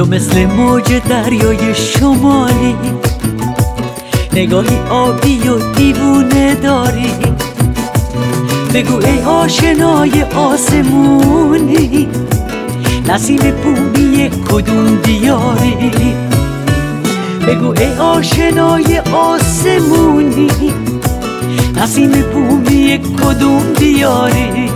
تو مثل موج دریای شمالی، نگاهی آبی و دیوونه داری. بگو ای آشنای آسمونی، نسیم بومی کدوم دیاری. بگو ای آشنای آسمونی، نسیم بومی کدوم دیاری.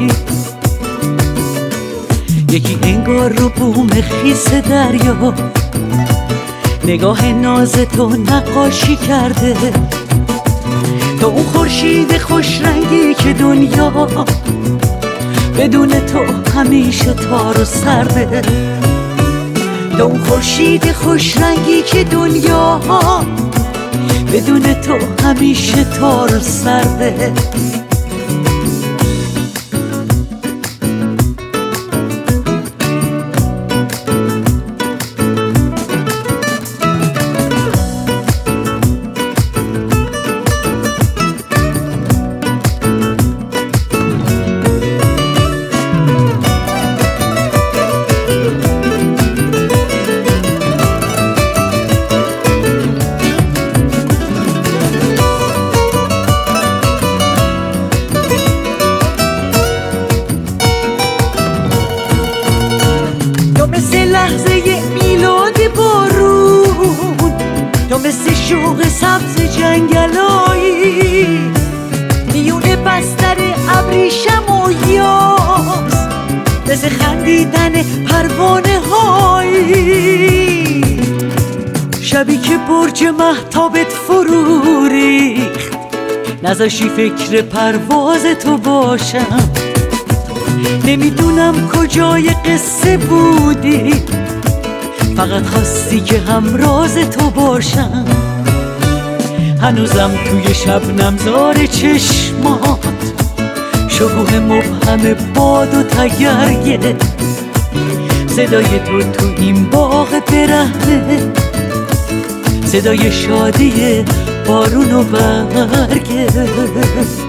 یکی انگار رو بوم خیس دریا، نگاه ناز تو نقاشی کرده. تو اون خورشید خوش رنگی که دنیا بدون تو همیشه تار و سرده. تو اون خورشید خوش رنگی که دنیا بدون تو همیشه تار و سرده. لحظه میلاد بارون، تو مثل شوق سبز جنگلایی، میون بستر ابریشم و یاس، مثل خندیدن پروانه هایی. شبی که برج مهتابت فرو ریخت، نذاشی فکر پرواز تو باشم. نمیدونم کجای قصه بودی، فقط خواستی که همراز تو باشم. هنوزم توی شبنم‌زار چشمات شکوه مبهم باد و تگرگه. صدای تو این باغ برهنه، صدای شادی بارون و برگه.